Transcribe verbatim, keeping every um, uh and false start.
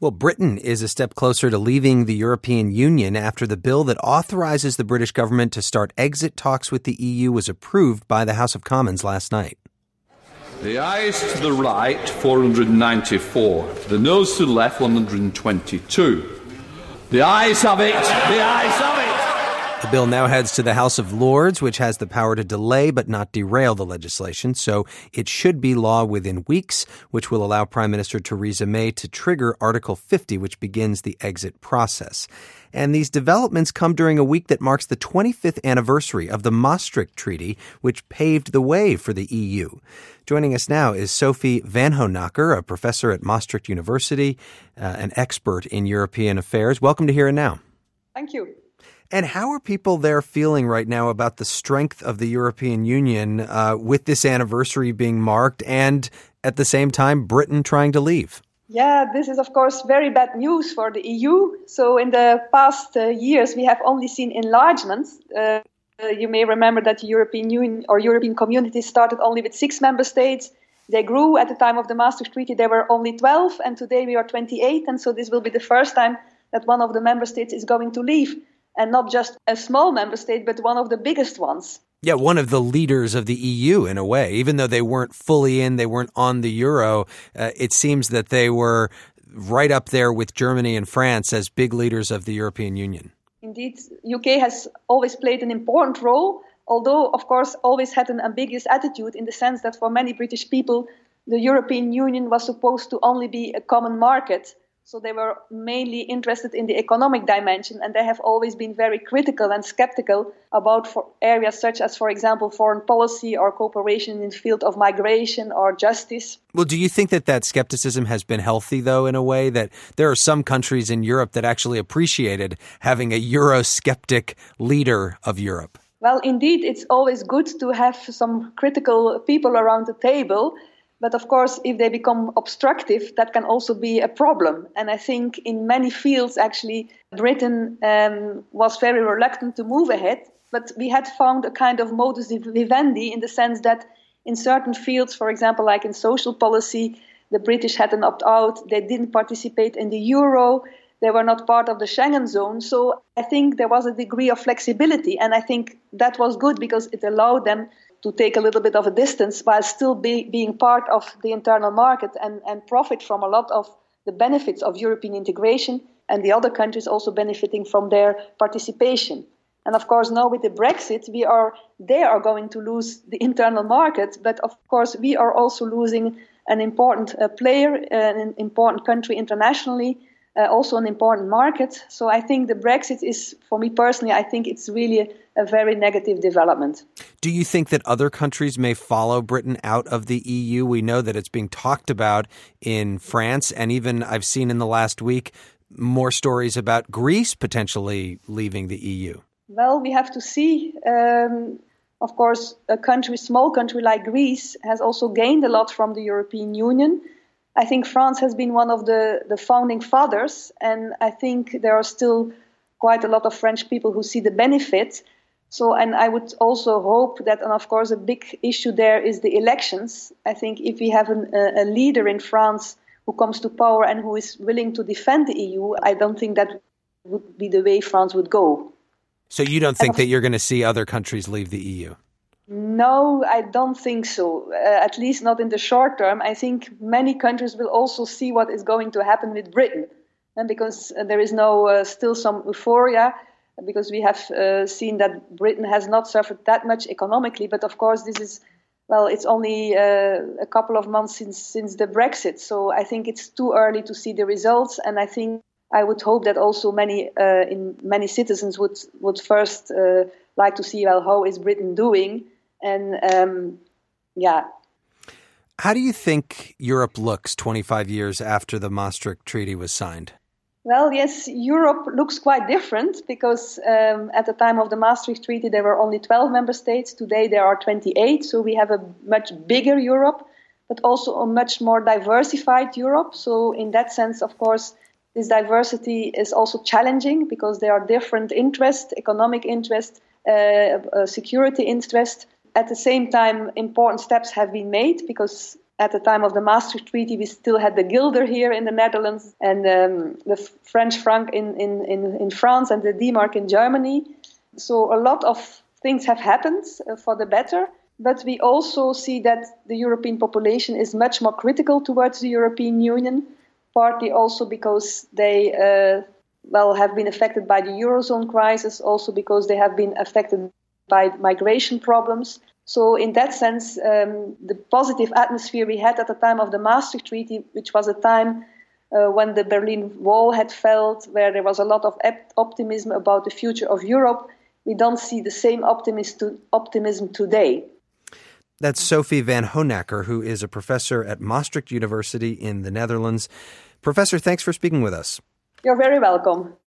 Well, Britain is a step closer to leaving the European Union after the bill that authorizes the British government to start exit talks with the E U was approved by the House of Commons last night. The ayes to the right, four hundred ninety-four. The noes to the left, one hundred twenty-two. The ayes have it. The ayes have it. The bill now heads to the House of Lords, which has the power to delay but not derail the legislation. So it should be law within weeks, which will allow Prime Minister Theresa May to trigger Article fifty, which begins the exit process. And these developments come during a week that marks the twenty-fifth anniversary of the Maastricht Treaty, which paved the way for the E U. Joining us now is Sophie van Honacker, a professor at Maastricht University, uh, an expert in European affairs. Welcome to Here and Now. Thank you. And how are people there feeling right now about the strength of the European Union uh, with this anniversary being marked and at the same time Britain trying to leave? Yeah, this is, of course, very bad news for the E U. So in the past uh, years, we have only seen enlargements. Uh, uh, you may remember that the European Union or European Community started only with six member states. They grew at the time of the Maastricht Treaty. There were only twelve, and today we are twenty-eight. And so this will be the first time that one of the member states is going to leave. And not just a small member state, but one of the biggest ones. Yeah, one of the leaders of the E U in a way. Even though they weren't fully in, they weren't on the euro, uh, it seems that they were right up there with Germany and France as big leaders of the European Union. Indeed, U K has always played an important role, although, of course, always had an ambiguous attitude in the sense that for many British people, the European Union was supposed to only be a common market. So they were mainly interested in the economic dimension, and they have always been very critical and skeptical about for areas such as, for example, foreign policy or cooperation in the field of migration or justice. Well, do you think that that skepticism has been healthy, though, in a way that there are some countries in Europe that actually appreciated having a Eurosceptic leader of Europe? Well, indeed, it's always good to have some critical people around the table. But of course, if they become obstructive, that can also be a problem. And I think in many fields, actually, Britain um, was very reluctant to move ahead. But we had found a kind of modus vivendi in the sense that in certain fields, for example, like in social policy, the British had an opt-out. They didn't participate in the euro. They were not part of the Schengen zone. So I think there was a degree of flexibility. And I think that was good because it allowed them to take a little bit of a distance while still be, being part of the internal market and, and profit from a lot of the benefits of European integration, and the other countries also benefiting from their participation. And of course, now with the Brexit, we are they are going to lose the internal market, but of course, we are also losing an important uh, player, uh, an important country internationally, uh, also an important market. So I think the Brexit is, for me personally, I think it's really a, a very negative development. Do you think that other countries may follow Britain out of the E U? We know that it's being talked about in France, and even I've seen in the last week more stories about Greece potentially leaving the E U. Well, we have to see. Um, of course, a country, small country like Greece has also gained a lot from the European Union. I think France has been one of the, the founding fathers, and I think there are still quite a lot of French people who see the benefit. So, and I would also hope that, and of course, a big issue there is the elections. I think if we have an, a, a leader in France who comes to power and who is willing to defend the E U, I don't think that would be the way France would go. So you don't think that you're going to see other countries leave the E U? No, I don't think so, uh, at least not in the short term. I think many countries will also see what is going to happen with Britain, and because uh, there is no uh, still some euphoria, because we have uh, seen that Britain has not suffered that much economically. But of course, this is, well, it's only uh, a couple of months since since the Brexit. So I think it's too early to see the results. And I think I would hope that also many uh, in many citizens would would first uh, like to see, well, how is Britain doing? And um, yeah. How do you think Europe looks twenty-five years after the Maastricht Treaty was signed? Well, yes, Europe looks quite different because um, at the time of the Maastricht Treaty, there were only twelve member states. Today, there are twenty-eight. So we have a much bigger Europe, but also a much more diversified Europe. So in that sense, of course, this diversity is also challenging because there are different interests, economic interests, uh, uh, security interests. At the same time, important steps have been made because at the time of the Maastricht Treaty, we still had the guilder here in the Netherlands and um, the French franc in, in, in, in France and the D-mark in Germany. So a lot of things have happened uh, for the better. But we also see that the European population is much more critical towards the European Union, partly also because they uh, well have been affected by the Eurozone crisis, also because they have been affected by migration problems. So in that sense, um, the positive atmosphere we had at the time of the Maastricht Treaty, which was a time uh, when the Berlin Wall had fell, where there was a lot of ep- optimism about the future of Europe, we don't see the same optimism, optimism today. That's Sophie van Hoenacker, who is a professor at Maastricht University in the Netherlands. Professor, thanks for speaking with us. You're very welcome.